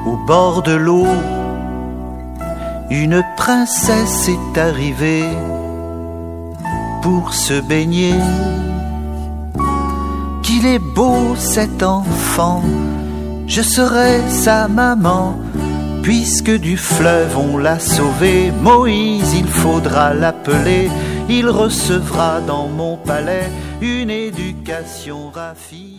Au bord de l'eau, une princesse est arrivée pour se baigner. Qu'il est beau cet enfant, je serai sa maman. Puisque du fleuve on l'a sauvé, Moïse il faudra l'appeler. Il recevra dans mon palais une éducation raffinée.